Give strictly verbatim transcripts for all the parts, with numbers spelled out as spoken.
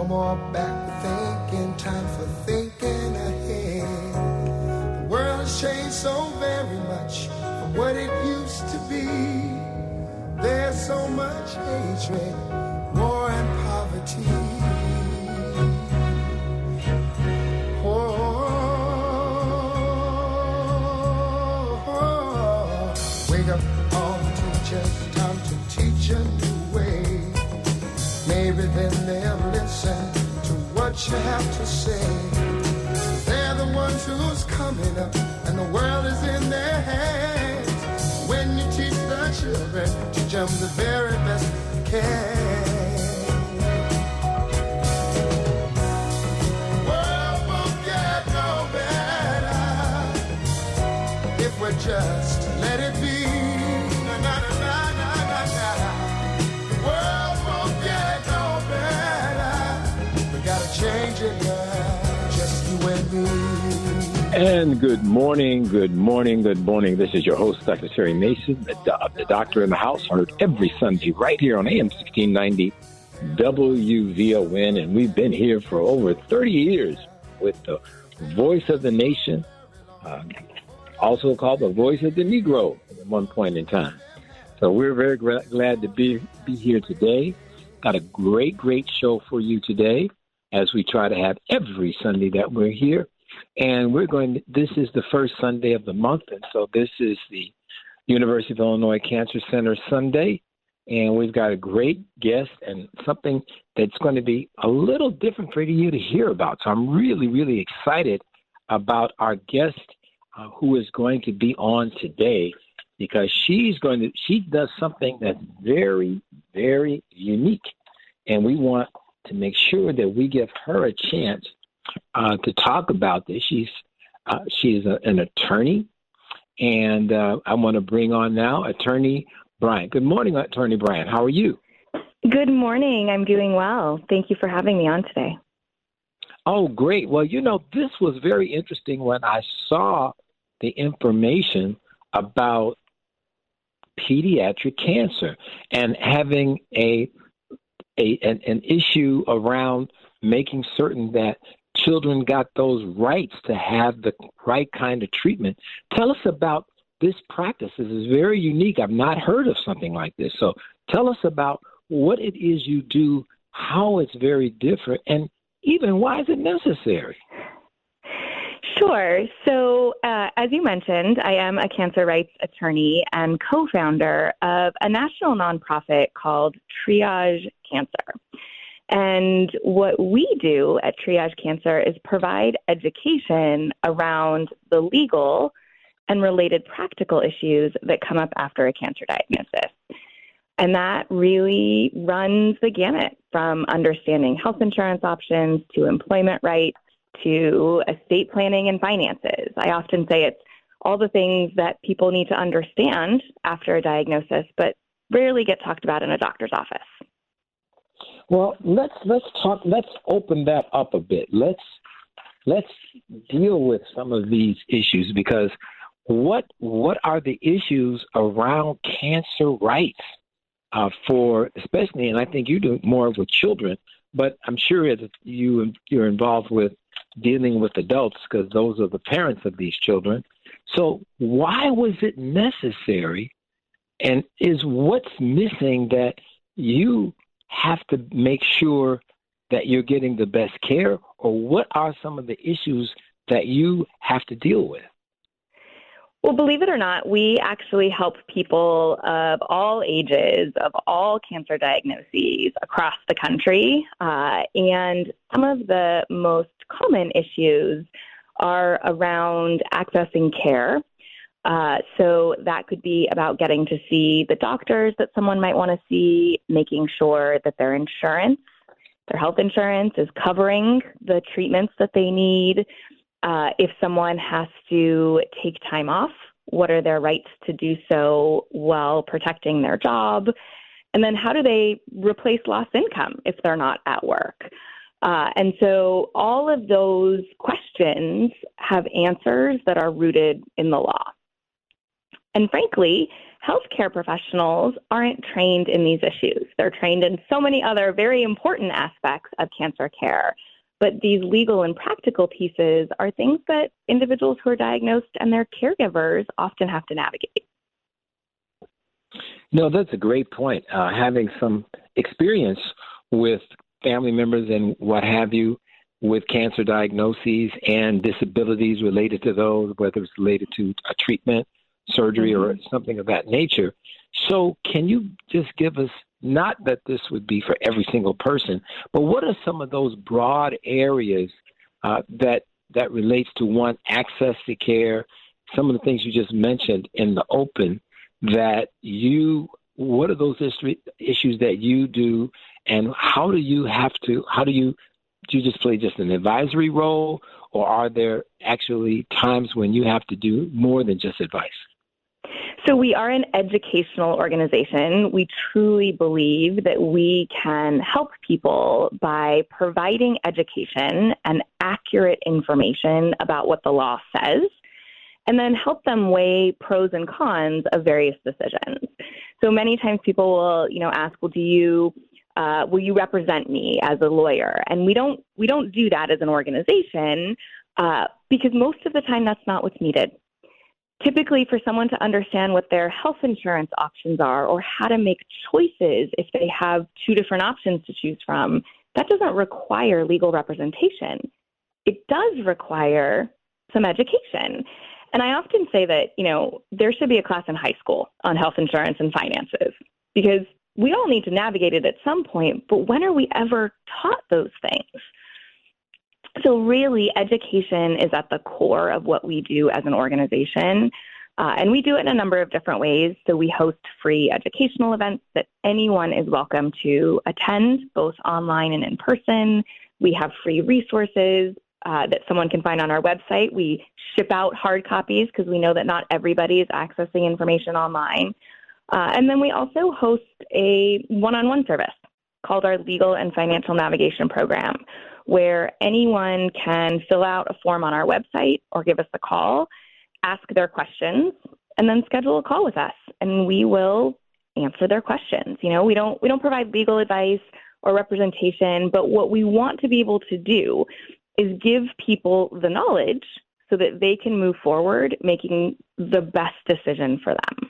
No more back thinking, time for thinking ahead. The world has changed so very much from what it used to be. There's so much hatred, war and poverty. Oh, oh, oh. Wake up all the teachers, time to teach a new way. Maybe then they'll listen to what you have to say. They're the ones who's coming up, and the world is in their hands. When you teach the children, teach them the very best you can. World won't get no better if we just let it be. Na, na, na, na, na, na, na. The world won't get no better. We gotta change it now, just you and me. And good morning, good morning, good morning. This is your host, Doctor Terry Mason, the, do- the doctor in the house, heard every Sunday right here on A M sixteen ninety W V O N. And we've been here for over thirty years with the voice of the nation, uh, also called the voice of the Negro at one point in time. So we're very gra- glad to be, be here today. Got a great, great show for you today, as we try to have every Sunday that we're here. And we're going to, this is the first Sunday of the month, and so this is the University of Illinois Cancer Center Sunday, and we've got a great guest and something that's going to be a little different for you to hear about. So I'm really, really excited about our guest uh, who is going to be on today, because she's going to, she does something that's very, very unique, and we want to make sure that we give her a chance Uh, to talk about this. She's uh, she's a, an attorney, and uh, I want to bring on now Attorney Bryant. Good morning, Attorney Bryant. How are you? Good morning. I'm doing well. Thank you for having me on today. Oh, great. Well, you know, this was very interesting when I saw the information about pediatric cancer and having a, a an, an issue around making certain that children got those rights to have the right kind of treatment. Tell us about this practice. This is very unique. I've not heard of something like this. So tell us about what it is you do, how it's very different, and even why is it necessary? Sure. So uh, as you mentioned, I am a cancer rights attorney and co-founder of a national nonprofit called Triage Cancer. And what we do at Triage Cancer is provide education around the legal and related practical issues that come up after a cancer diagnosis. And that really runs the gamut from understanding health insurance options to employment rights to estate planning and finances. I often say it's all the things that people need to understand after a diagnosis, but rarely get talked about in a doctor's office. Well, let's let's talk. Let's open that up a bit. Let's let's deal with some of these issues, because what what are the issues around cancer rights uh, for, especially, and I think you do more with children, but I'm sure that you you're involved with dealing with adults, because those are the parents of these children. So why was it necessary, and is what's missing that you have to make sure that you're getting the best care, or what are some of the issues that you have to deal with? Well, believe it or not, we actually help people of all ages, of all cancer diagnoses across the country. Uh, and some of the most common issues are around accessing care. Uh, so that could be about getting to see the doctors that someone might want to see, making sure that their insurance, their health insurance is covering the treatments that they need. Uh, if someone has to take time off, what are their rights to do so while protecting their job? And then how do they replace lost income if they're not at work? Uh, and so all of those questions have answers that are rooted in the law. And frankly, healthcare professionals aren't trained in these issues. They're trained in so many other very important aspects of cancer care. But these legal and practical pieces are things that individuals who are diagnosed and their caregivers often have to navigate. No, that's a great point. Uh, having some experience with family members and what have you with cancer diagnoses and disabilities related to those, whether it's related to a treatment, surgery, mm-hmm. or something of that nature. So can you just give us, not that this would be for every single person, but what are some of those broad areas uh, that that relates to, one, access to care, some of the things you just mentioned in the open, that you, what are those issues that you do, and how do you have to, how do you, do you just play just an advisory role, or are there actually times when you have to do more than just advice? So we are an educational organization. We truly believe that we can help people by providing education and accurate information about what the law says, and then help them weigh pros and cons of various decisions. So many times people will, you know, ask, well, do you, uh, will you represent me as a lawyer? And we don't, we don't do that as an organization uh, because most of the time that's not what's needed. Typically, for someone to understand what their health insurance options are or how to make choices if they have two different options to choose from, that doesn't require legal representation. It does require some education. And I often say that, you know, there should be a class in high school on health insurance and finances, because we all need to navigate it at some point, but when are we ever taught those things? So really, education is at the core of what we do as an organization, uh, and we do it in a number of different ways. So we host free educational events that anyone is welcome to attend, both online and in person. We have free resources uh, that someone can find on our website. We ship out hard copies because we know that not everybody is accessing information online. Uh, and then we also host a one-on-one service called our Legal and Financial Navigation Program, where anyone can fill out a form on our website or give us a call, ask their questions, and then schedule a call with us, and we will answer their questions. You know, we don't we don't provide legal advice or representation, but what we want to be able to do is give people the knowledge so that they can move forward making the best decision for them.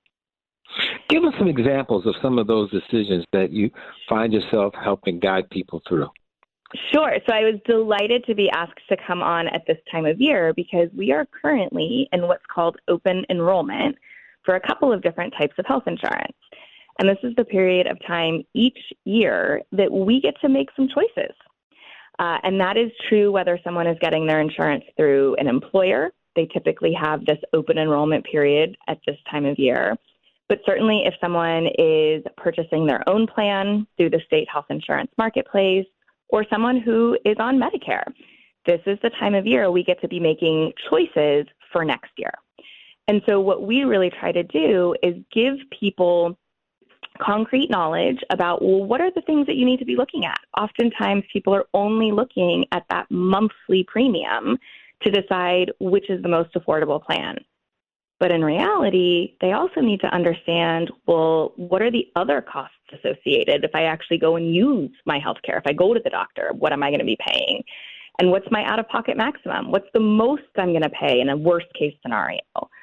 Give us some examples of some of those decisions that you find yourself helping guide people through. Sure. So I was delighted to be asked to come on at this time of year because we are currently in what's called open enrollment for a couple of different types of health insurance. And this is the period of time each year that we get to make some choices. Uh, and that is true whether someone is getting their insurance through an employer. They typically have this open enrollment period at this time of year. But certainly if someone is purchasing their own plan through the state health insurance marketplace, or someone who is on Medicare, this is the time of year we get to be making choices for next year. And so what we really try to do is give people concrete knowledge about, well, what are the things that you need to be looking at? Oftentimes people are only looking at that monthly premium to decide which is the most affordable plan. But in reality, they also need to understand, well, what are the other costs associated if I actually go and use my healthcare? If I go to the doctor, what am I going to be paying? And what's my out-of-pocket maximum? What's the most I'm going to pay in a worst-case scenario?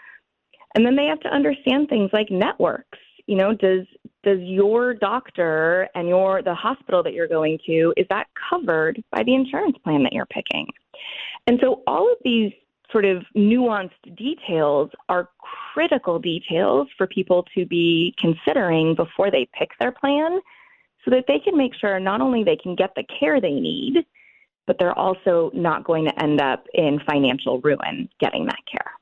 And then they have to understand things like networks. You know, does does your doctor and your the hospital that you're going to, is that covered by the insurance plan that you're picking? And so all of these sort of nuanced details are critical details for people to be considering before they pick their plan so that they can make sure not only they can get the care they need, but they're also not going to end up in financial ruin getting that care.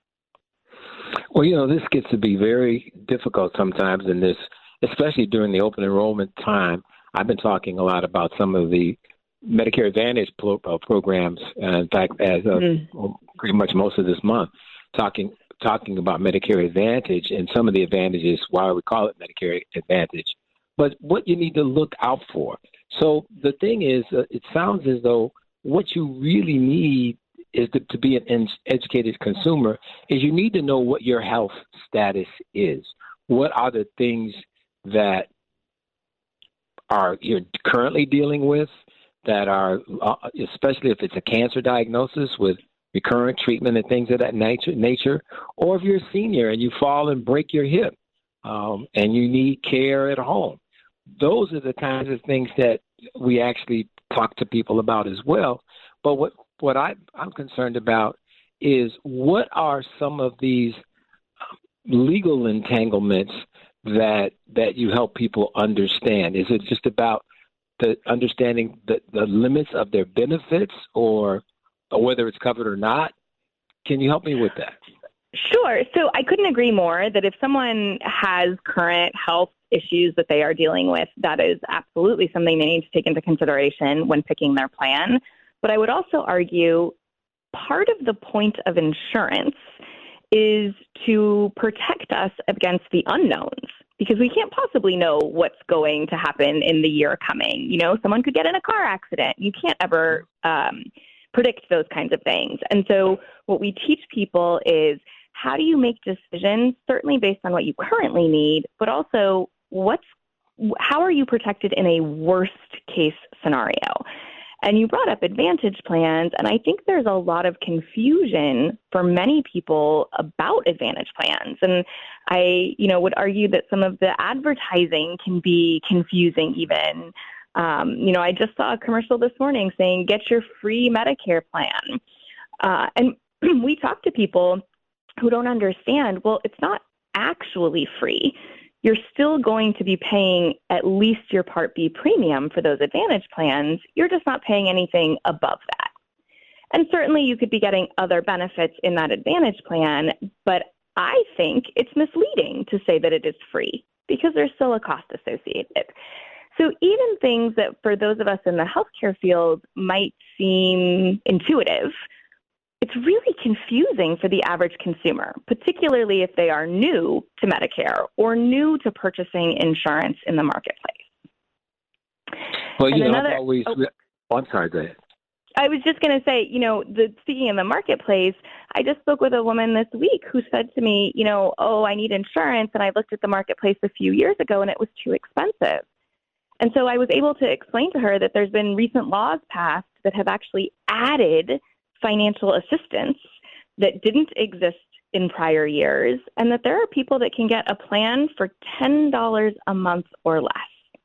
Well, you know, this gets to be very difficult sometimes in this, especially during the open enrollment time. I've been talking a lot about some of the Medicare Advantage pro- uh, programs, uh, in fact, as of mm. pretty much most of this month, talking talking about Medicare Advantage and some of the advantages, why we call it Medicare Advantage, but what you need to look out for. So the thing is, uh, it sounds as though what you really need is to, to be an educated consumer is you need to know what your health status is. what are the things that are you're currently dealing with that are, uh, especially if it's a cancer diagnosis with recurrent treatment and things of that nature, nature, or if you're a senior and you fall and break your hip um, and you need care at home. Those are the kinds of things that we actually talk to people about as well. But what, what I, I'm concerned about is what are some of these legal entanglements that that you help people understand? Is it just about the understanding the, the limits of their benefits or, or whether it's covered or not? Can you help me with that? Sure. So I couldn't agree more that if someone has current health issues that they are dealing with, that is absolutely something they need to take into consideration when picking their plan. But I would also argue part of the point of insurance is to protect us against the unknowns, because we can't possibly know what's going to happen in the year coming. You know, someone could get in a car accident. You can't ever um, predict those kinds of things. And so what we teach people is how do you make decisions, certainly based on what you currently need, but also what's how are you protected in a worst case scenario? And you brought up Advantage plans, and I think there's a lot of confusion for many people about Advantage plans. And I, you know, would argue that some of the advertising can be confusing even. Um, you know, I just saw a commercial this morning saying, get your free Medicare plan. Uh, and we talk to people who don't understand, well, it's not actually free. You're still going to be paying at least your Part B premium for those Advantage plans. You're just not paying anything above that. And certainly you could be getting other benefits in that Advantage plan, but I think it's misleading to say that it is free because there's still a cost associated. So even things that for those of us in the healthcare field might seem intuitive, it's really confusing for the average consumer, particularly if they are new to Medicare or new to purchasing insurance in the marketplace. Well, you and know, another, I've always, oh, oh, I'm sorry, go ahead. I was just going to say, you know, the, speaking in the marketplace, I just spoke with a woman this week who said to me, you know, oh, I need insurance, and I looked at the marketplace a few years ago, and it was too expensive. And so I was able to explain to her that there's been recent laws passed that have actually added financial assistance that didn't exist in prior years, and that there are people that can get a plan for ten dollars a month or less.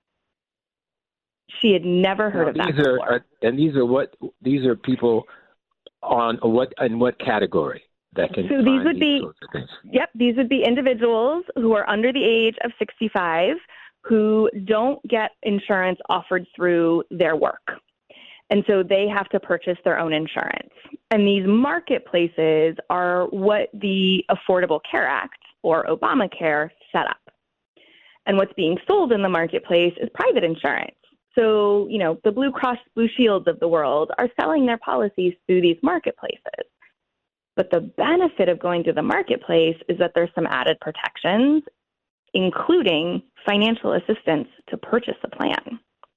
She had never heard now, of that these before. Are, and these are what these are people on what in what category that can. So find these would these be sorts of things? Yep, these would be individuals who are under the age of sixty-five who don't get insurance offered through their work. And so they have to purchase their own insurance. And these marketplaces are what the Affordable Care Act, or Obamacare, set up. And what's being sold in the marketplace is private insurance. So, you know, the Blue Cross Blue Shields of the world are selling their policies through these marketplaces. But the benefit of going to the marketplace is that there's some added protections, including financial assistance to purchase a plan.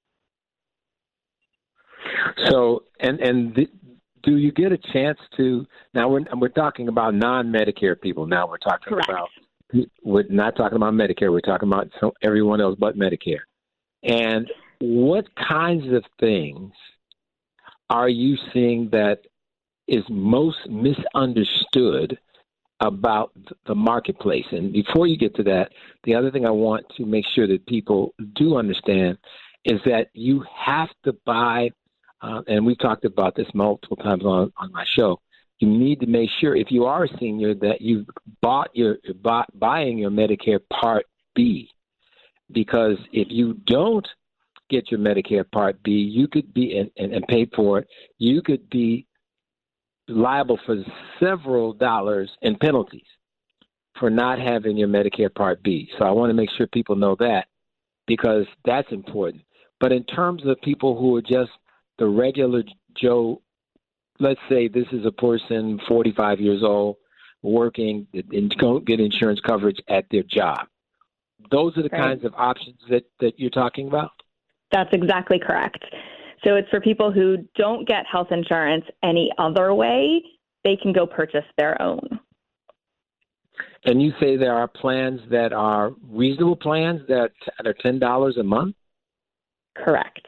So, and and the, do you get a chance to? Now we're we're talking about non-Medicare people. Now we're talking Correct. about we're not talking about Medicare. We're talking about everyone else but Medicare. And what kinds of things are you seeing that is most misunderstood about the marketplace? And before you get to that, the other thing I want to make sure that people do understand is that you have to buy, uh, and we've talked about this multiple times on, on my show, you need to make sure if you are a senior that you've bought your, bought, buying your Medicare Part B, because if you don't get your Medicare Part B, you could be, and, and, and pay for it, you could be liable for several dollars in penalties for not having your Medicare Part B. So I want to make sure people know that, because that's important. But in terms of people who are just the regular Joe, let's say this is a person forty-five years old working and don't get insurance coverage at their job. Those are the Right. kinds of options that, that you're talking about? That's exactly correct. So it's for people who don't get health insurance any other way, they can go purchase their own. And you say there are plans that are reasonable plans that are ten dollars a month? Correct.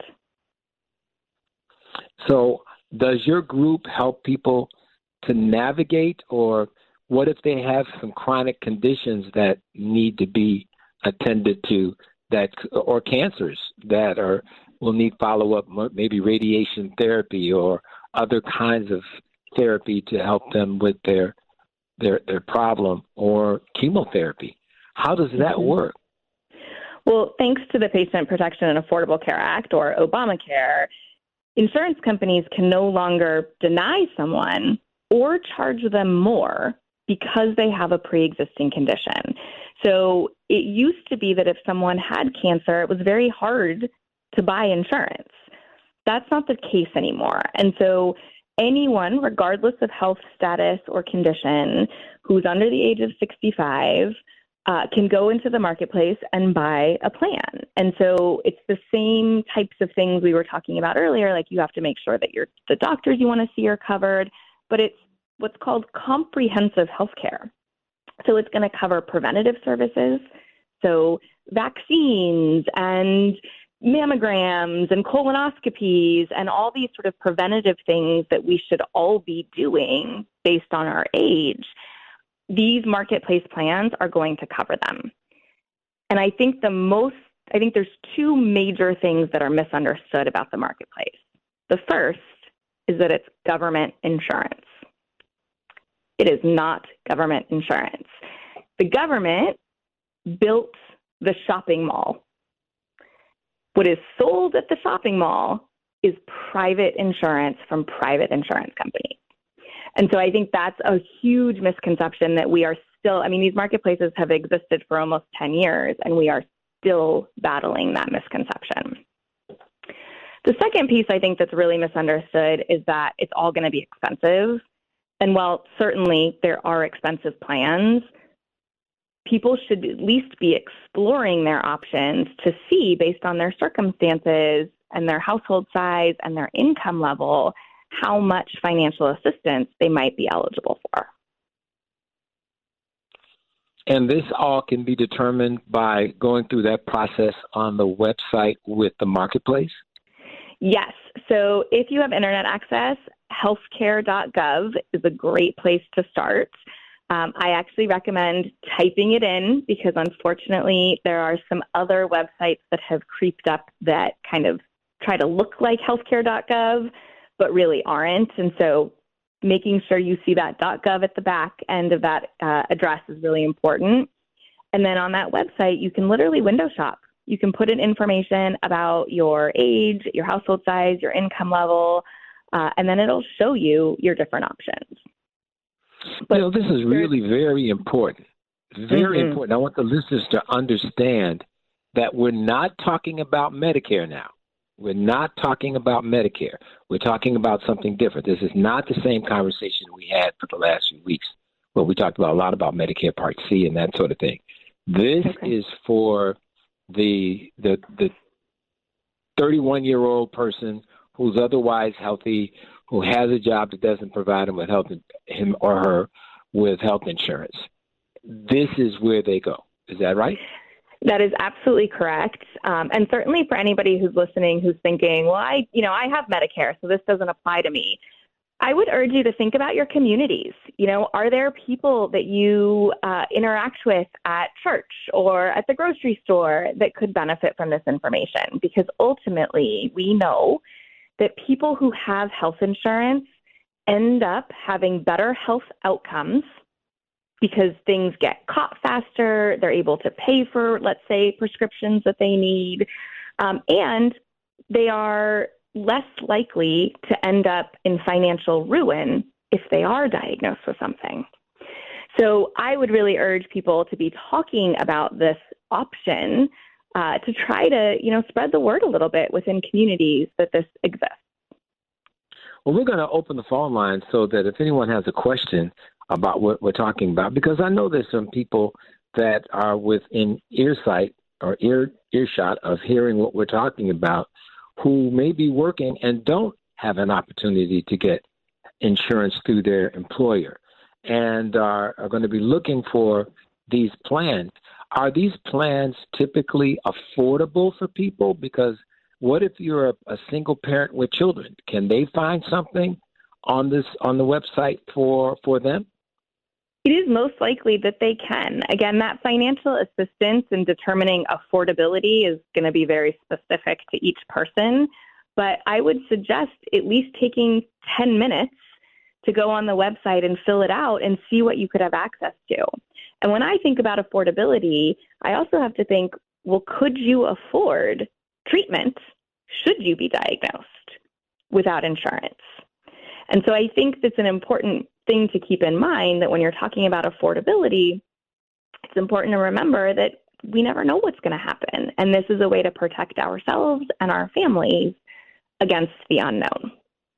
So does your group help people to navigate, or what if they have some chronic conditions that need to be attended to, that or cancers that are will need follow-up, maybe radiation therapy or other kinds of therapy to help them with their their their problem, or chemotherapy? How does that Mm-hmm. work? Well, thanks to the Patient Protection and Affordable Care Act, or Obamacare, insurance companies can no longer deny someone or charge them more because they have a pre-existing condition. So it used to be that if someone had cancer, it was very hard to buy insurance. That's not the case anymore. And so anyone, regardless of health status or condition, who's under the age of sixty-five uh, can go into the marketplace and buy a plan. And so it's the same types of things we were talking about earlier, like you have to make sure that your the doctors you want to see are covered, but it's what's called comprehensive health care. So it's going to cover preventative services, so vaccines and mammograms and colonoscopies and all these sort of preventative things that we should all be doing based on our age. These marketplace plans are going to cover them. And I think the most, I think there's two major things that are misunderstood about the marketplace. The first is that it's government insurance. It is not government insurance. The government built the shopping mall. What is sold at the shopping mall is private insurance from private insurance companies. And so I think that's a huge misconception that we are still, I mean, these marketplaces have existed for almost ten years, and we are still battling that misconception. The second piece I think that's really misunderstood is that it's all going to be expensive. And while certainly there are expensive plans, people should at least be exploring their options to see, based on their circumstances and their household size and their income level, how much financial assistance they might be eligible for. And this all can be determined by going through that process on the website with the marketplace? Yes. So if you have internet access, healthcare dot gov is a great place to start. Um, I actually recommend typing it in because, unfortunately, there are some other websites that have creeped up that kind of try to look like healthcare dot gov, but really aren't. And so making sure you see that .gov at the back end of that uh, address is really important. And then on that website, you can literally window shop. You can put in information about your age, your household size, your income level, uh, and then it'll show you your different options. But you know, this is really very important. Very mm-hmm. important. I want the listeners to understand that we're not talking about Medicare now. We're not talking about Medicare. We're talking about something different. This is not the same conversation we had for the last few weeks, where we talked about a lot about Medicare Part C and that sort of thing. This okay. is for the the the thirty-one-year-old person who's otherwise healthy, who has a job that doesn't provide him with health, him or her with health insurance. This is where they go. Is that right? That is absolutely correct. Um, and certainly for anybody who's listening who's thinking, well, I, you know, I have Medicare, so this doesn't apply to me. I would urge you to think about your communities. You know, are there people that you uh, interact with at church or at the grocery store that could benefit from this information? Because ultimately, we know that people who have health insurance end up having better health outcomes because things get caught faster, they're able to pay for, let's say, prescriptions that they need, um, and they are less likely to end up in financial ruin if they are diagnosed with something. So I would really urge people to be talking about this option uh, to try to, you know, spread the word a little bit within communities that this exists. Well, we're going to open the phone line so that if anyone has a question about what we're talking about, because I know there's some people that are within earsight or ear earshot of hearing what we're talking about who may be working and don't have an opportunity to get insurance through their employer and are, are going to be looking for these plans, are these plans typically affordable for people? Because what if you're a, a single parent with children? Can they find something on this on the website for for them? It is most likely that they can. Again, that financial assistance in determining affordability is going to be very specific to each person. But I would suggest at least taking ten minutes to go on the website and fill it out and see what you could have access to. And when I think about affordability, I also have to think, well, could you afford treatment should you be diagnosed without insurance? And so I think that's an important thing to keep in mind, that when you're talking about affordability, it's important to remember that we never know what's going to happen. And this is a way to protect ourselves and our families against the unknown.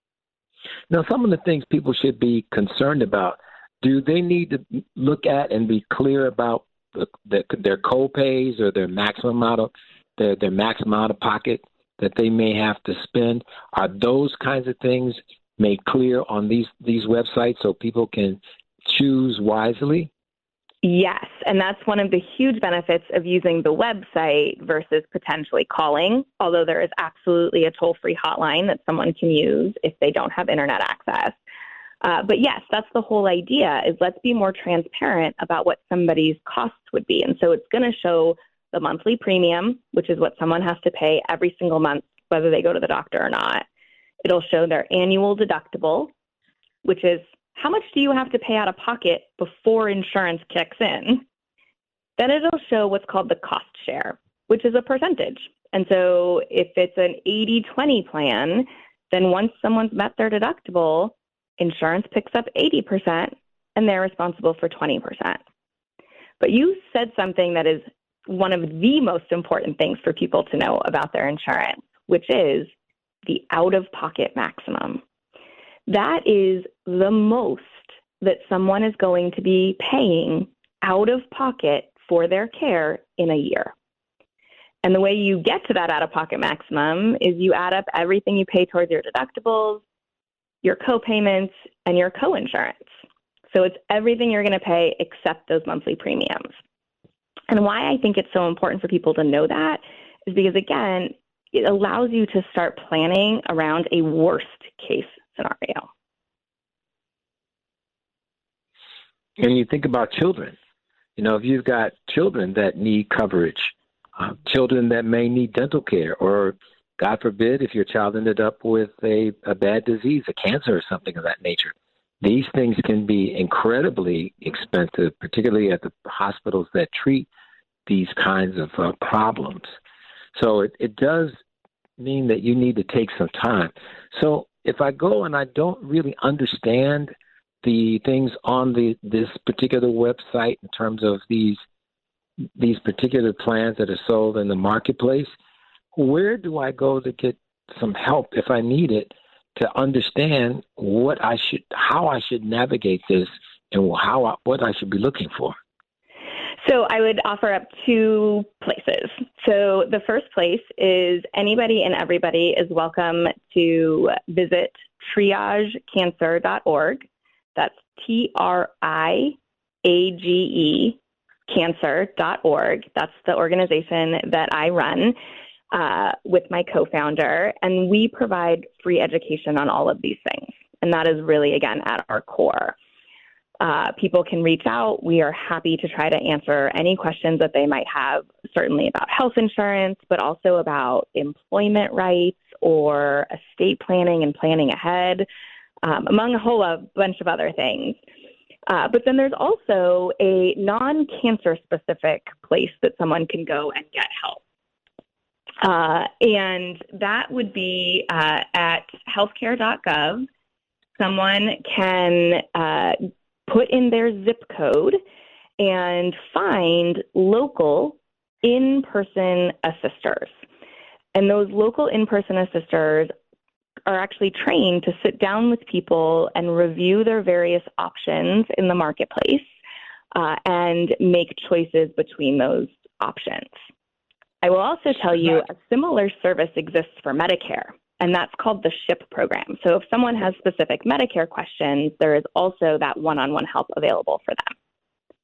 Now, some of the things people should be concerned about, do they need to look at and be clear about the, the, their co-pays or their maximum amount of their, their maximum out of pocket that they may have to spend? Are those kinds of things made clear on these, these websites so people can choose wisely? Yes, and that's one of the huge benefits of using the website versus potentially calling, although there is absolutely a toll-free hotline that someone can use if they don't have internet access. Uh, but yes, that's the whole idea, is let's be more transparent about what somebody's costs would be. And so it's going to show the monthly premium, which is what someone has to pay every single month, whether they go to the doctor or not. It'll show their annual deductible, which is how much do you have to pay out of pocket before insurance kicks in? Then it'll show what's called the cost share, which is a percentage. And so if it's an eighty twenty plan, then once someone's met their deductible, insurance picks up eighty percent and they're responsible for twenty percent. But you said something that is one of the most important things for people to know about their insurance, which is the out-of-pocket maximum. That is the most that someone is going to be paying out of pocket for their care in a year. And the way you get to that out-of-pocket maximum is you add up everything you pay towards your deductibles, your co-payments, and your co-insurance. So it's everything you're going to pay except those monthly premiums. And why I think it's so important for people to know that is because, again, it allows you to start planning around a worst-case scenario. And you think about children. You know, if you've got children that need coverage, uh, children that may need dental care, or God forbid, if your child ended up with a, a bad disease, a cancer or something of that nature, these things can be incredibly expensive, particularly at the hospitals that treat these kinds of uh, problems. So it, it does mean that you need to take some time. So if I go and I don't really understand the things on the this particular website in terms of these these particular plans that are sold in the marketplace, where do I go to get some help if I need it to understand what I should, how I should navigate this, and how I, what I should be looking for? So I would offer up two places. So the first place is anybody and everybody is welcome to visit triage cancer dot org. That's T R I A G E cancer dot org. That's the organization that I run uh, with my co-founder, and we provide free education on all of these things. And that is really, again, at our core. Uh, people can reach out. We are happy to try to answer any questions that they might have, certainly about health insurance, but also about employment rights or estate planning and planning ahead, um, among a whole a bunch of other things. Uh, but then there's also a non-cancer specific place that someone can go and get help. Uh, and that would be uh, at healthcare dot gov. Someone can uh, put in their zip code and find local in-person assisters. And those local in-person assisters are actually trained to sit down with people and review their various options in the marketplace uh, and make choices between those options. I will also tell you a similar service exists for Medicare, and that's called the SHIP program. So if someone has specific Medicare questions, there is also that one-on-one help available for them.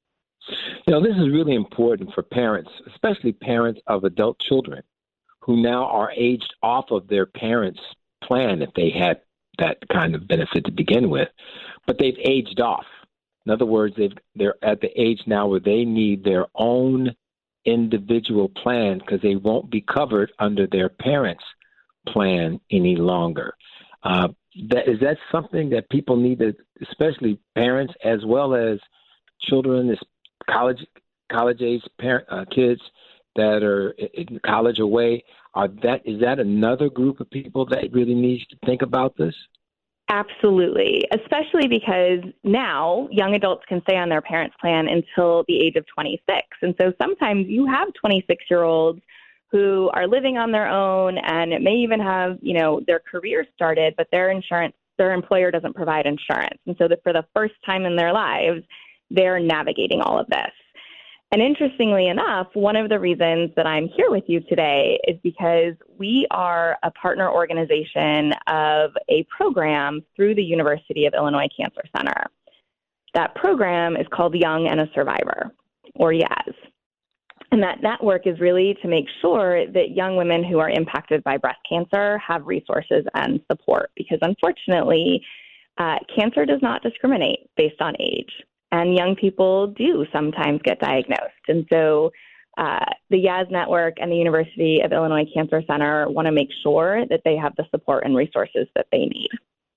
You know, this is really important for parents, especially parents of adult children who now are aged off of their parents' plan if they had that kind of benefit to begin with, but they've aged off. In other words, they've, they're at the age now where they need their own individual plan because they won't be covered under their parents' plan any longer. Uh, that, is that something that people need to, especially parents as well as children, this college college age parent uh, kids that are in college away? Are that is that another group of people that really needs to think about this? Absolutely, especially because now young adults can stay on their parents' plan until the age of twenty-six. And so sometimes you have twenty-six-year-olds who are living on their own and it may even have, you know, their career started, but their insurance, their employer doesn't provide insurance. And so that for the first time in their lives, they're navigating all of this. And interestingly enough, one of the reasons that I'm here with you today is because we are a partner organization of a program through the University of Illinois Cancer Center. That program is called Young and a Survivor, or YAS. And that network is really to make sure that young women who are impacted by breast cancer have resources and support, because unfortunately, uh, cancer does not discriminate based on age. And young people do sometimes get diagnosed. And so uh, the YAS Network and the University of Illinois Cancer Center want to make sure that they have the support and resources that they need.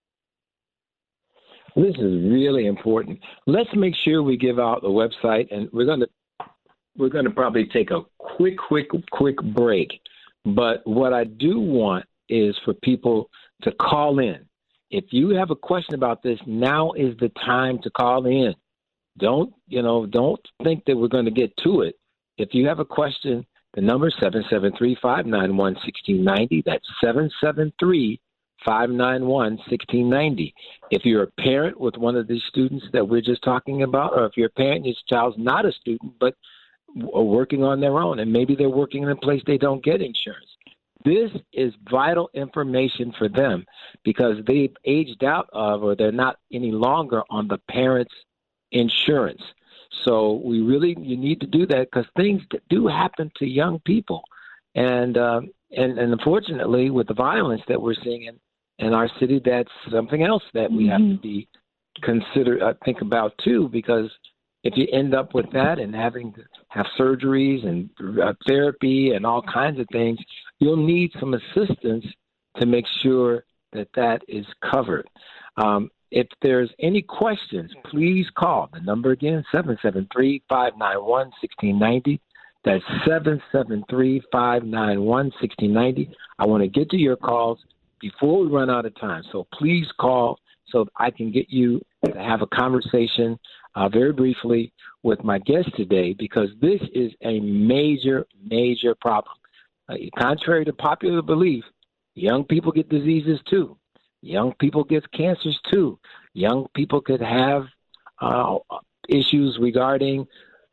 This is really important. Let's make sure we give out the website, and we're going to we're going to probably take a quick, quick, quick break. But what I do want is for people to call in. If you have a question about this, now is the time to call in. Don't, you know, don't think that we're going to get to it. If you have a question, the number is seven seven three, five nine one, one six nine zero. That's seven seven three, five nine one, one six nine zero. If you're a parent with one of these students that we're just talking about, or if you're a parent and your child's not a student but are working on their own, and maybe they're working in a place they don't get insurance, this is vital information for them because they've aged out of, or they're not any longer on the parents' insurance. So we really, you need to do that because things do happen to young people. And, um, and, and unfortunately, with the violence that we're seeing in, in our city, that's something else that we mm-hmm. have to be consider, uh, think about too, because if you end up with that and having to have surgeries and uh, therapy and all kinds of things, you'll need some assistance to make sure that that is covered. Um, if there's any questions, please call. The number again, seven seven three, five nine one, one six nine zero. That's seven seven three, five nine one, one six nine zero. I want to get to your calls before we run out of time. So please call so I can get you to have a conversation uh, very briefly with my guest today, because this is a major, major problem. Uh, contrary to popular belief, young people get diseases too. Young people get cancers too. Young people could have uh, issues regarding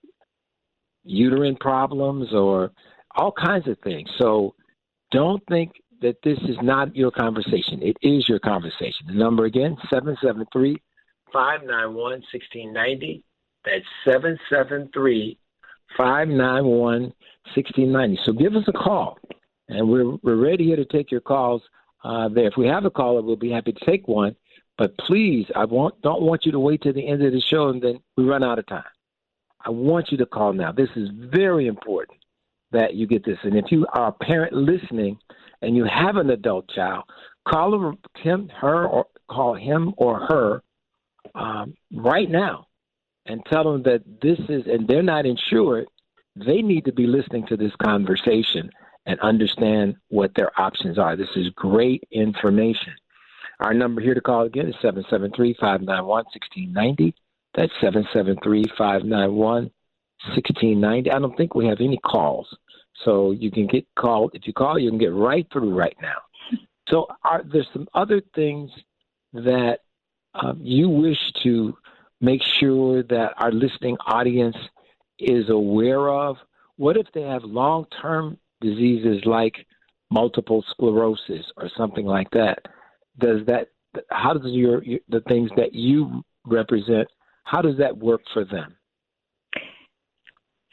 uterine problems or all kinds of things. So don't think that this is not your conversation. It is your conversation. The number again, seven seven three, five nine one, one six nine zero. That's seven seven three, five nine one, one six nine zero. So give us a call, and we're we're ready here to take your calls uh, there. If we have a caller, we'll be happy to take one. But please, I want, don't want you to wait till the end of the show and then we run out of time. I want you to call now. This is very important that you get this. And if you are a parent listening and you have an adult child, call him, her, or call him or her um, right now and tell them that this is, and they're not insured. They need to be listening to this conversation and understand what their options are. This is great information. Our number here to call again is seven seven three, five nine one, one six nine zero. That's seven seven three, five nine one, one six nine zero. I don't think we have any calls. So you can get called. If you call, you can get right through right now. So are there some other things that um, you wish to make sure that our listening audience is aware of? What if they have long-term diseases like multiple sclerosis or something like that? Does that, how does your, your the things that you represent, how does that work for them?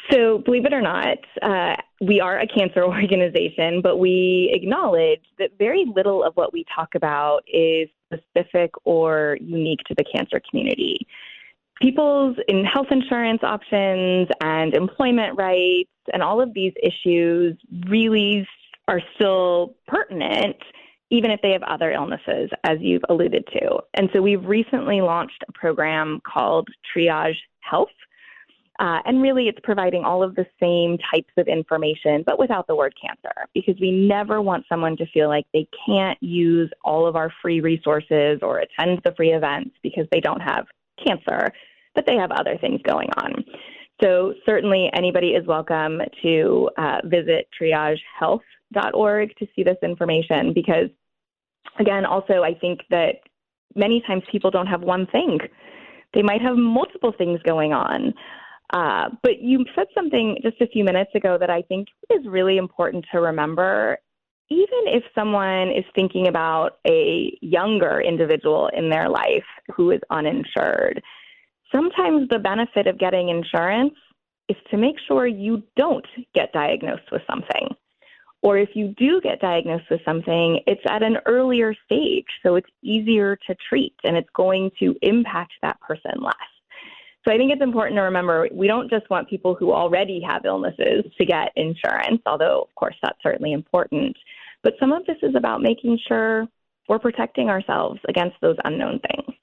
So believe it or not, uh, we are a cancer organization, but we acknowledge that very little of what we talk about is specific or unique to the cancer community. People's in health insurance options and employment rights and all of these issues really are still pertinent, even if they have other illnesses, as you've alluded to. And so we've recently launched a program called Triage Health. Uh, and really, it's providing all of the same types of information, but without the word cancer, because we never want someone to feel like they can't use all of our free resources or attend the free events because they don't have cancer, but they have other things going on. So certainly anybody is welcome to uh, visit triage health dot org to see this information, because, again, also I think that many times people don't have one thing. They might have multiple things going on. Uh, but you said something just a few minutes ago that I think is really important to remember. Even if someone is thinking about a younger individual in their life who is uninsured, sometimes the benefit of getting insurance is to make sure you don't get diagnosed with something. Or if you do get diagnosed with something, it's at an earlier stage, so it's easier to treat and it's going to impact that person less. So I think it's important to remember we don't just want people who already have illnesses to get insurance, although, of course, that's certainly important. But some of this is about making sure we're protecting ourselves against those unknown things.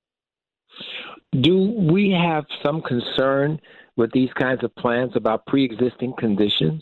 Do we have some concern with these kinds of plans about pre-existing conditions?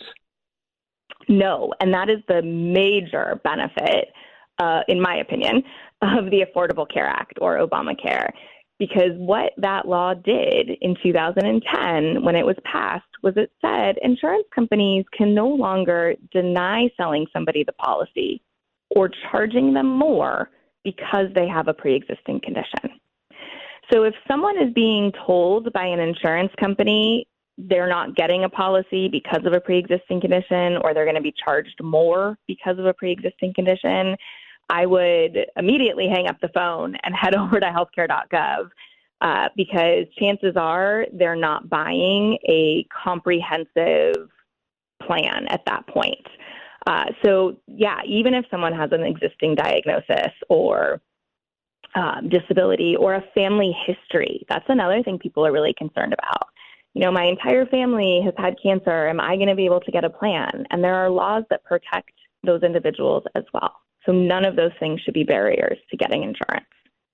No, and that is the major benefit, uh, in my opinion, of the Affordable Care Act or Obamacare. Because what that law did in two thousand ten when it was passed was it said insurance companies can no longer deny selling somebody the policy or charging them more because they have a pre-existing condition. So if someone is being told by an insurance company they're not getting a policy because of a pre-existing condition or they're going to be charged more because of a pre-existing condition, I would immediately hang up the phone and head over to healthcare dot gov uh, because chances are they're not buying a comprehensive plan at that point. Uh, so, yeah, even if someone has an existing diagnosis or um, disability or a family history, that's another thing people are really concerned about. You know, my entire family has had cancer. Am I going to be able to get a plan? And there are laws that protect those individuals as well. So none of those things should be barriers to getting insurance.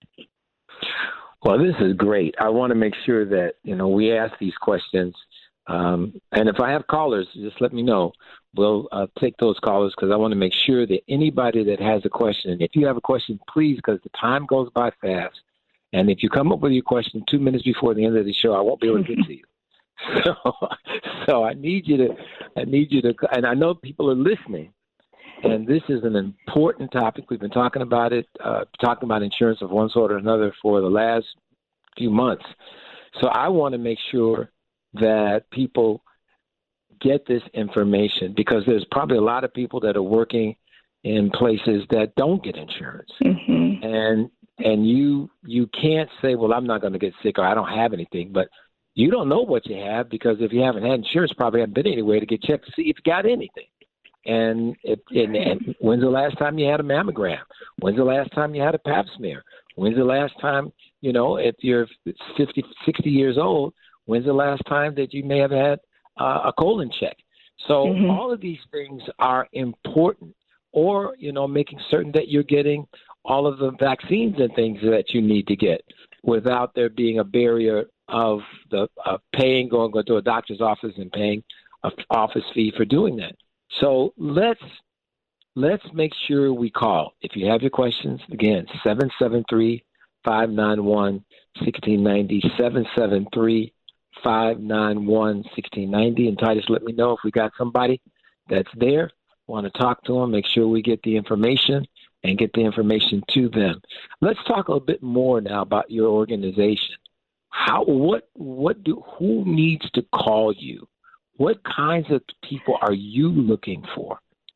Well, this is great. I want to make sure that, you know, we ask these questions. Um, and if I have callers, just let me know. We'll uh, take those callers because I want to make sure that anybody that has a question, and if you have a question, please, because the time goes by fast. And if you come up with your question two minutes before the end of the show, I won't be able to get to you. So, so I need you to, I need you to, and I know people are listening. And this is an important topic. We've been talking about it, uh, talking about insurance of one sort or another for the last few months. So I want to make sure that people get this information because there's probably a lot of people that are working in places that don't get insurance. Mm-hmm. And and you you can't say, well, I'm not going to get sick or I don't have anything. But you don't know what you have because if you haven't had insurance, probably haven't been anywhere to get checked to see if you got anything. And, it, and, and when's the last time you had a mammogram? When's the last time you had a pap smear? When's the last time, you know, if you're fifty, sixty years old, when's the last time that you may have had uh, a colon check? So mm-hmm. all of these things are important. Or, you know, making certain that you're getting all of the vaccines and things that you need to get without there being a barrier of the uh, paying, going, going to a doctor's office and paying an office fee for doing that. So let's let's make sure we call. If you have your questions, again, seven seven three, five nine one, one six nine zero, seven seven three, five nine one, one six nine zero. And Titus, let me know if we got somebody that's there, want to talk to them, make sure we get the information and get the information to them. Let's talk a little bit more now about your organization. How, what, what do, who needs to call you? What kinds of people are you looking for?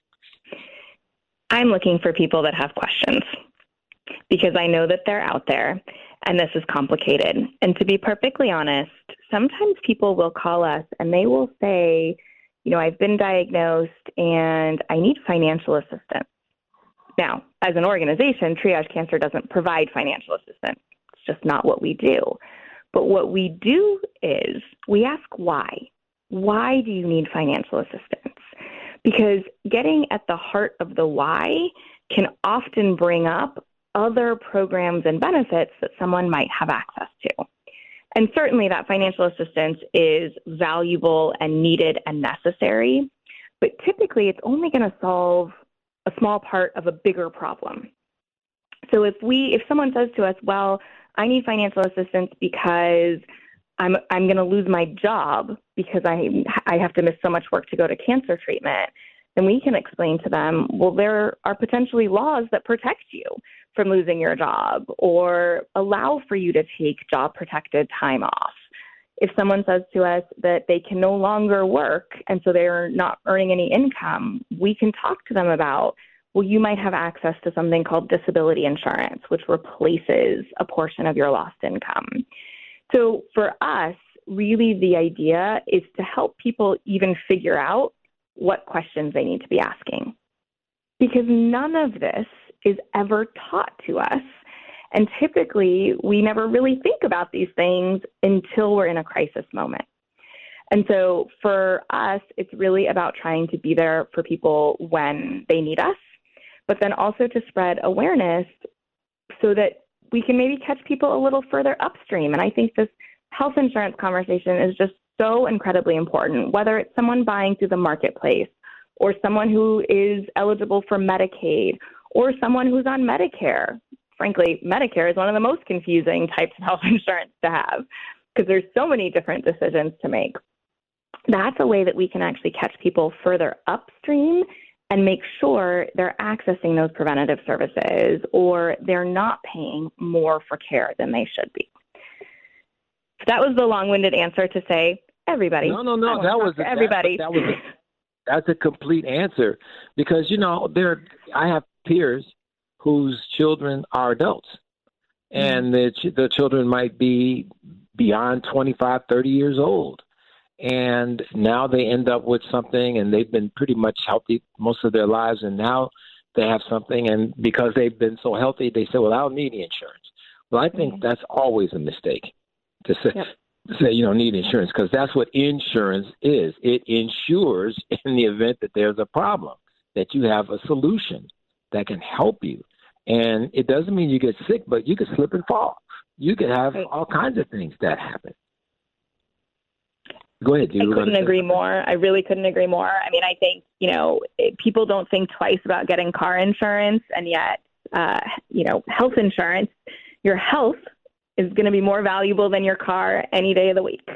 I'm looking for people that have questions because I know that they're out there and this is complicated. And to be perfectly honest, sometimes people will call us and they will say, you know, I've been diagnosed and I need financial assistance. Now, as an organization, Triage Cancer doesn't provide financial assistance. It's just not what we do. But what we do is we ask why. Why do you need financial assistance? Because getting at the heart of the why can often bring up other programs and benefits that someone might have access to. And certainly that financial assistance is valuable and needed and necessary, but typically it's only going to solve a small part of a bigger problem. So if we, if someone says to us, well, I need financial assistance because I'm I'm going to lose my job because I I have to miss so much work to go to cancer treatment, then we can explain to them, well, there are potentially laws that protect you from losing your job or allow for you to take job-protected time off. If someone says to us that they can no longer work and so they're not earning any income, we can talk to them about, well, you might have access to something called disability insurance, which replaces a portion of your lost income. So for us, really the idea is to help people even figure out what questions they need to be asking. Because none of this is ever taught to us. And typically, we never really think about these things until we're in a crisis moment. And so for us, it's really about trying to be there for people when they need us, but then also to spread awareness so that we can maybe catch people a little further upstream. And I think this health insurance conversation is just so incredibly important, whether it's someone buying through the marketplace or someone who is eligible for Medicaid or someone who's on Medicare. Frankly, Medicare is one of the most confusing types of health insurance to have because there's so many different decisions to make. That's a way that we can actually catch people further upstream and make sure they're accessing those preventative services or they're not paying more for care than they should be. So that was the long-winded answer to say everybody. No, no, no. That was a, everybody. That, that was a, that's a complete answer because, you know, there I have peers whose children are adults, and the the children might be beyond twenty-five, thirty years old. And now they end up with something, and they've been pretty much healthy most of their lives, and now they have something, and because they've been so healthy, they say, well, I don't need the insurance. Well, I think that's always a mistake to say, yep. to say you don't need insurance, because that's what insurance is. It insures in the event that there's a problem, that you have a solution that can help you. And it doesn't mean you get sick, but you could slip and fall. You could have right. all kinds of things that happen. Go ahead. I couldn't agree more. I really couldn't agree more. I mean, I think, you know, people don't think twice about getting car insurance, and yet, uh, you know, health insurance, your health is going to be more valuable than your car any day of the week.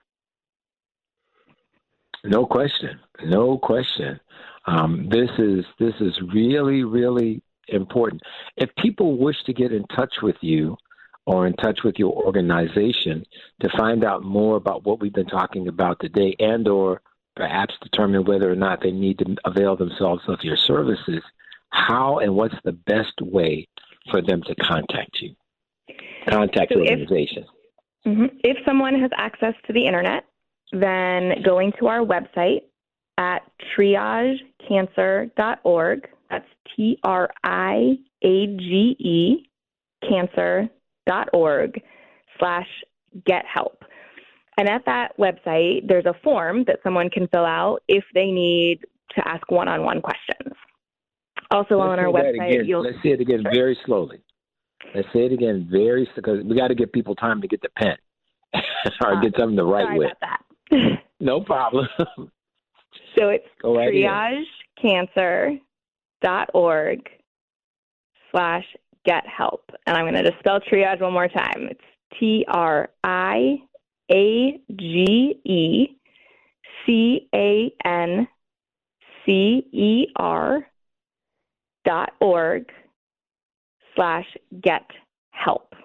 No question. No question. Um, this is this is really, really important. If people wish to get in touch with you or in touch with your organization to find out more about what we've been talking about today and or perhaps determine whether or not they need to avail themselves of your services, how and what's the best way for them to contact you? Contact so your organization. If, mm-hmm, if someone has access to the internet, then going to our website at triage cancer dot org, that's T R I A G E, cancer dot org slash get help. And at that website, there's a form that someone can fill out if they need to ask one-on-one questions. Also Let's on our website, you'll... Let's say it again sure. very slowly. Let's say it again very slowly, because we got to give people time to get the pen or uh, get something to write sorry with. About that. No problem. So it's right triage cancer dot org slash get help. And I'm going to just spell triage one more time. It's T R I A G E C A N C E R dot org slash get help.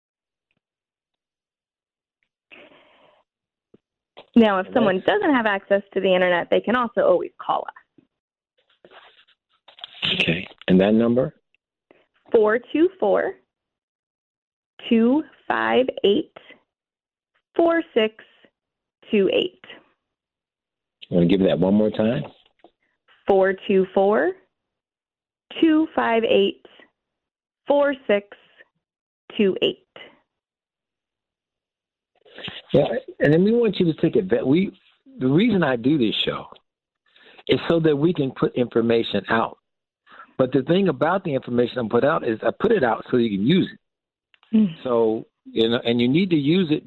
Now, if someone doesn't have access to the internet, they can also always call us. Okay. And that number? four two four, two five eight, four six two eight. You want to give that one more time? four two four, two five eight, four six two eight. Yeah, and then we want you to take it. We the reason I do this show is so that we can put information out. But the thing about the information I put out is I put it out so you can use it. Mm. So you know, and you need to use it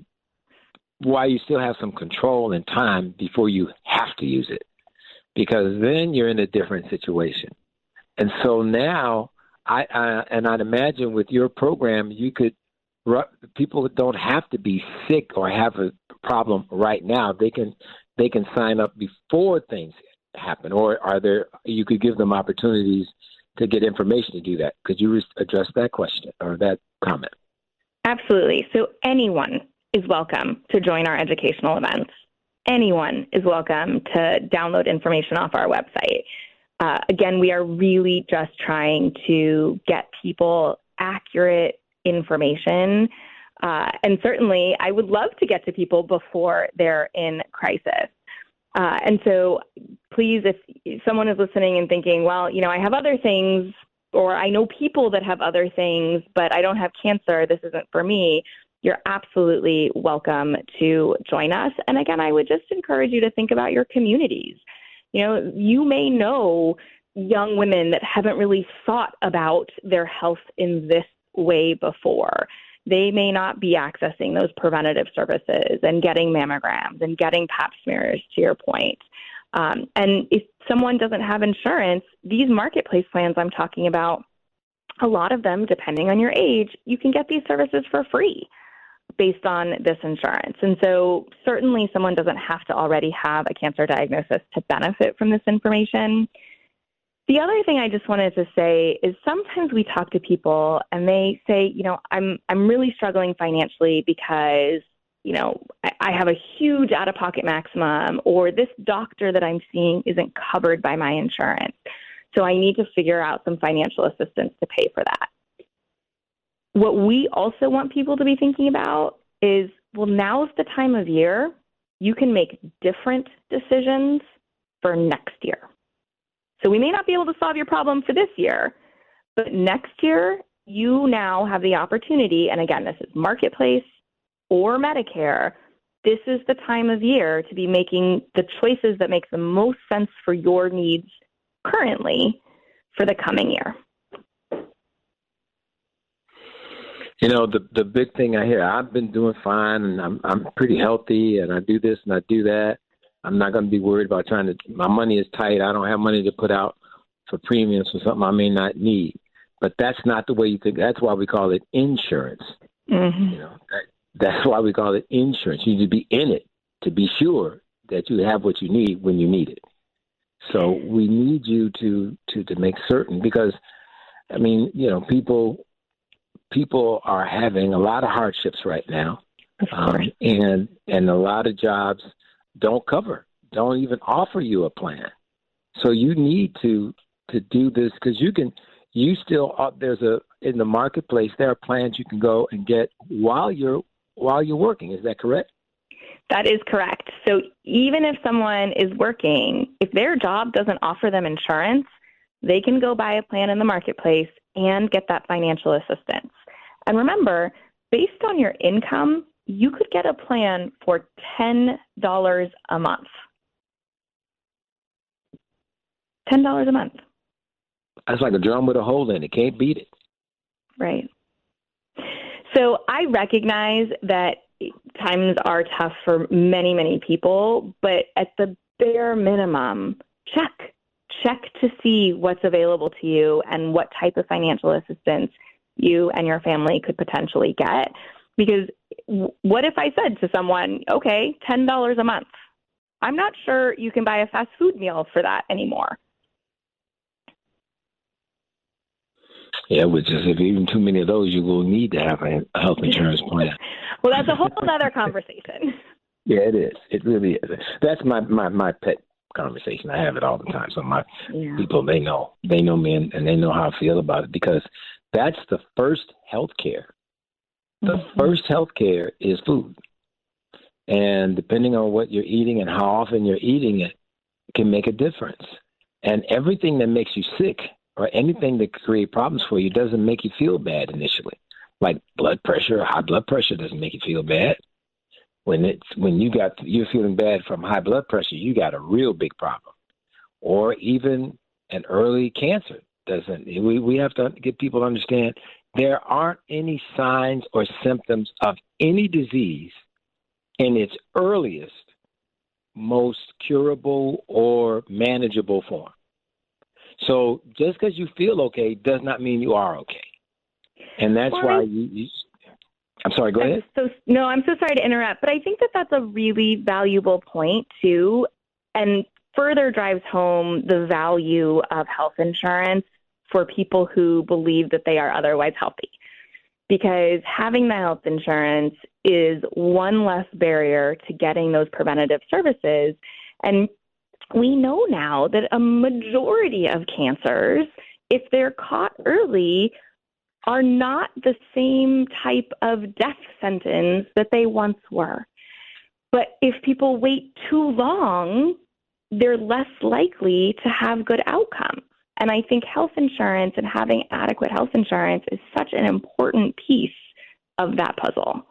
while you still have some control and time before you have to use it, because then you're in a different situation. And so now, I, I and I'd imagine with your program, you could. People don't have to be sick or have a problem right now. They can they can sign up before things happen, or are there? You could give them opportunities to get information to do that. Could you address that question or that comment? Absolutely. So anyone is welcome to join our educational events. Anyone is welcome to download information off our website. Uh, again, we are really just trying to get people accurate information. Uh, and certainly, I would love to get to people before they're in crisis. Uh, and so please, if someone is listening and thinking, well, you know, I have other things, or I know people that have other things, but I don't have cancer, this isn't for me, you're absolutely welcome to join us. And again, I would just encourage you to think about your communities. You know, you may know young women that haven't really thought about their health in this way before. They may not be accessing those preventative services and getting mammograms and getting pap smears, to your point. Um, and if someone doesn't have insurance, these marketplace plans I'm talking about, a lot of them, depending on your age, you can get these services for free based on this insurance. And so certainly someone doesn't have to already have a cancer diagnosis to benefit from this information. The other thing I just wanted to say is sometimes we talk to people and they say, you know, I'm I'm really struggling financially because, you know, I, I have a huge out-of-pocket maximum, or this doctor that I'm seeing isn't covered by my insurance. So I need to figure out some financial assistance to pay for that. What we also want people to be thinking about is, well, now's the time of year you can make different decisions for next year. So we may not be able to solve your problem for this year, but next year you now have the opportunity, and again, this is Marketplace or Medicare, this is the time of year to be making the choices that make the most sense for your needs currently for the coming year. You know, the the big thing I hear, I've been doing fine and I'm I'm pretty healthy and I do this and I do that. I'm not going to be worried about trying to, my money is tight. I don't have money to put out for premiums for something I may not need. But that's not the way you think. That's why we call it insurance. Mm-hmm. You know, that, that's why we call it insurance. You need to be in it to be sure that you have what you need when you need it. So we need you to, to, to make certain, because, I mean, you know, people, people are having a lot of hardships right now. Um, and, and a lot of jobs don't cover, don't even offer you a plan. So you need to to do this, because you can, you still, uh, there's a, in the marketplace, there are plans you can go and get while you're, while you're working. Is that correct? That is correct. So even if someone is working, if their job doesn't offer them insurance, they can go buy a plan in the marketplace and get that financial assistance. And remember, based on your income, you could get a plan for ten dollars a month. ten dollars a month. That's like a drum with a hole in it. Can't beat it. Right. So I recognize that times are tough for many, many people, but at the bare minimum, check. Check to see what's available to you and what type of financial assistance you and your family could potentially get. Because what if I said to someone, okay, ten dollars a month? I'm not sure you can buy a fast food meal for that anymore. Yeah, which is, if even too many of those, you will need to have a health insurance plan. Well, that's a whole other conversation. Yeah, it is. It really is. That's my, my, my pet conversation. I have it all the time. So my yeah. people, they know. They know me, and, and they know how I feel about it, because that's the first health care. The mm-hmm. first health care is food. And depending on what you're eating and how often you're eating it can make a difference. And everything that makes you sick or anything that create problems for you doesn't make you feel bad initially. Like blood pressure, high blood pressure doesn't make you feel bad. When it's when you got you're feeling bad from high blood pressure, you got a real big problem. Or even an early cancer doesn't. We we have to get people to understand there aren't any signs or symptoms of any disease in its earliest, most curable or manageable form. So just because you feel okay does not mean you are okay. And that's well, why you, you – I'm sorry, go ahead. So, no, I'm so sorry to interrupt, but I think that that's a really valuable point, too, and further drives home the value of health insurance for people who believe that they are otherwise healthy. Because having the health insurance is one less barrier to getting those preventative services. And we know now that a majority of cancers, if they're caught early, are not the same type of death sentence that they once were. But if people wait too long, they're less likely to have good outcomes. And I think health insurance and having adequate health insurance is such an important piece of that puzzle.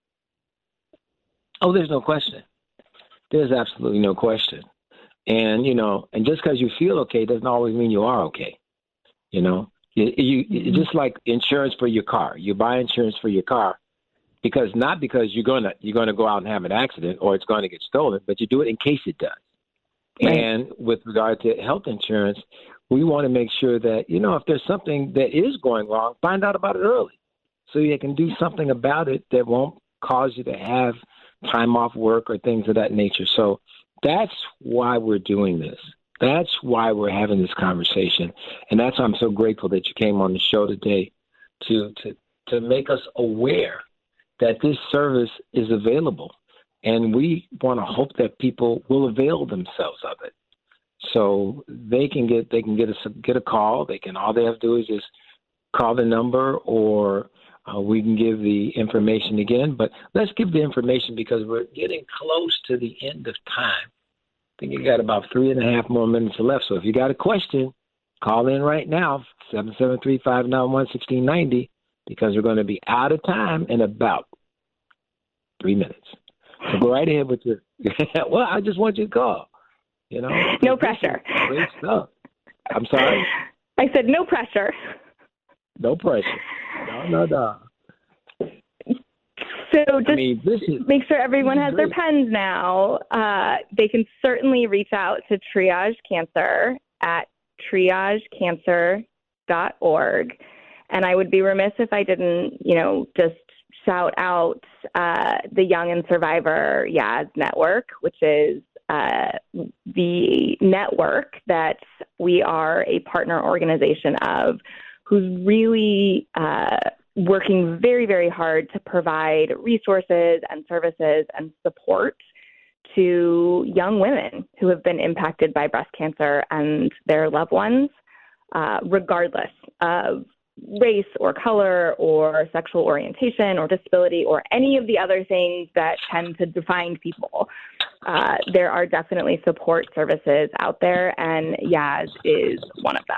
Oh, there's no question. There's absolutely no question. And, you know, and just because you feel okay doesn't always mean you are okay. You know, you, you mm-hmm. just like insurance for your car. You buy insurance for your car because not because you're going to you're going to go out and have an accident or it's going to get stolen, but you do it in case it does. Right. And with regard to health insurance, we want to make sure that, you know, if there's something that is going wrong, find out about it early so you can do something about it that won't cause you to have time off work or things of that nature. So that's why we're doing this. That's why we're having this conversation. And that's why I'm so grateful that you came on the show today to to, to make us aware that this service is available. And we want to hope that people will avail themselves of it. So they can get they can get a get a call. They can all they have to do is just call the number, or uh, we can give the information again. But let's give the information because we're getting close to the end of time. I think you got about three and a half more minutes left. So if you got a question, call in right now, seven seven three, five nine one, one six nine zero, because we're going to be out of time in about three minutes. So go right ahead with your. Well, I just want you to call. You know, no pressure. Great stuff. I'm sorry. I said no pressure. No pressure. No, no, no. So just I mean, this is, make sure everyone has great. their pens now. Uh, they can certainly reach out to Triage Cancer at triage cancer dot org. And I would be remiss if I didn't, you know, just shout out uh, the Young and Survivor Yaz Network, which is uh, the network that we are a partner organization of, who's really uh, working very, very hard to provide resources and services and support to young women who have been impacted by breast cancer and their loved ones, uh, regardless of race or color or sexual orientation or disability or any of the other things that tend to define people. Uh, there are definitely support services out there, and Yaz is one of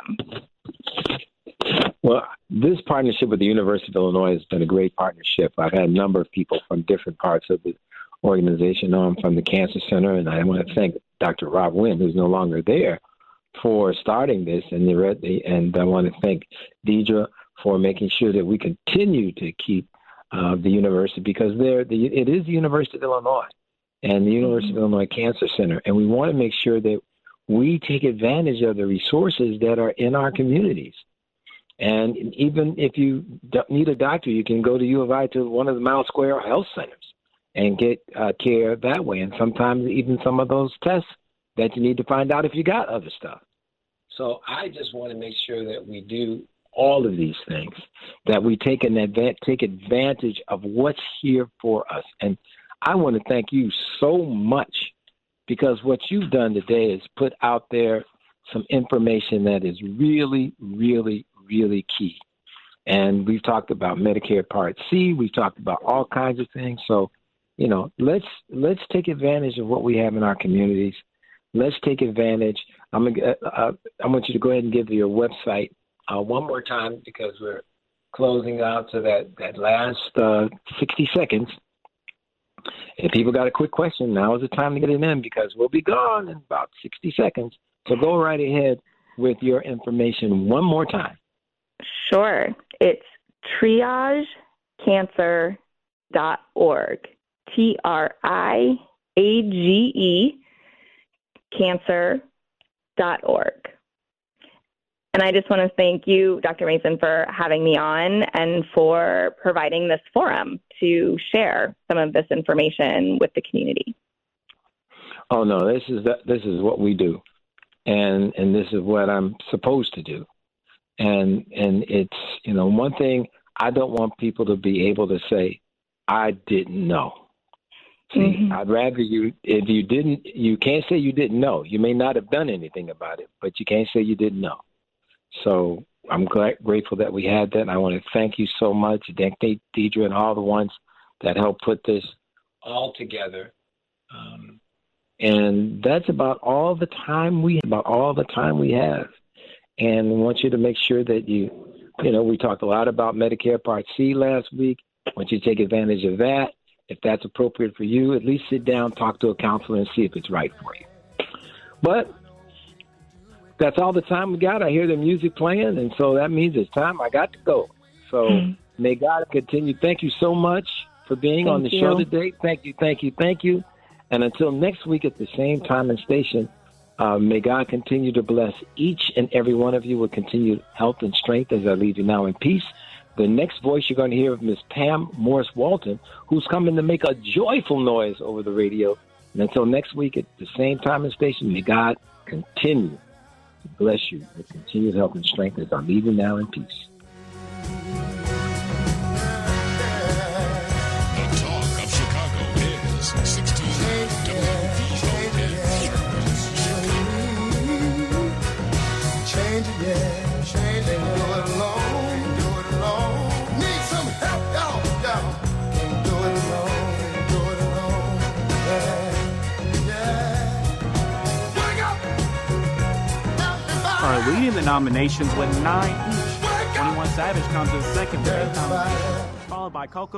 them. Well, this partnership with the University of Illinois has been a great partnership. I've had a number of people from different parts of the organization on from the Cancer Center, and I want to thank Doctor Rob Wynn, who's no longer there, for starting this, and the, and I want to thank Deidre for making sure that we continue to keep uh, the university, because they're the, it is the University of Illinois and the University of Illinois Cancer Center, and we want to make sure that we take advantage of the resources that are in our communities. And even if you need a doctor, you can go to U of I to one of the Mount Square Health Centers and get uh, care that way, and sometimes even some of those tests that you need to find out if you got other stuff. So I just want to make sure that we do all of these things, that we take an adva- take advantage of what's here for us. And I want to thank you so much, because what you've done today is put out there some information that is really, really, really key. And we've talked about Medicare Part C. We've talked about all kinds of things. So you know, let's let's take advantage of what we have in our communities. Let's take advantage. I'm gonna, uh, I want you to go ahead and give your website uh, one more time because we're closing out to that that last uh, sixty seconds. If people got a quick question, now is the time to get it in because we'll be gone in about sixty seconds. So go right ahead with your information one more time. Sure. It's triage cancer dot org. T R I A G E cancer dot org. And I just want to thank you, Doctor Mason, for having me on and for providing this forum to share some of this information with the community. Oh no, this is the, this is what we do, and and this is what I'm supposed to do, and and it's you know one thing I don't want people to be able to say I didn't know. See, mm-hmm. I'd rather you if you didn't you can't say you didn't know. You may not have done anything about it, but you can't say you didn't know. So I'm glad, grateful that we had that. And I want to thank you so much, Deidre, and all the ones that helped put this all together. Um, and that's about all the time we about all the time we have. And I want you to make sure that you, you know, we talked a lot about Medicare Part C last week. I want you to take advantage of that. If that's appropriate for you, at least sit down, talk to a counselor, and see if it's right for you. But that's all the time we got. I hear the music playing, and so that means it's time I got to go. So mm-hmm. may God continue. Thank you so much for being thank on the you. show today. Thank you, thank you, thank you. And until next week at the same time and station, uh, may God continue to bless each and every one of you with continued health and strength as I leave you now in peace. The next voice you're going to hear of Miss Pam Morris-Walton, who's coming to make a joyful noise over the radio. And until next week at the same time and station, may God continue to bless you with continued health and strength as I leave you now in peace. The talk of Chicago is sixteen Change it, yeah, change it, do it alone, do it alone. Need some help, y'all, y'all. Can't do it alone, do it alone, yeah, yeah. Wake up, everybody. All right, leading the nominations with nine each. twenty-one Savage comes in second with eight nominations, followed by Coco.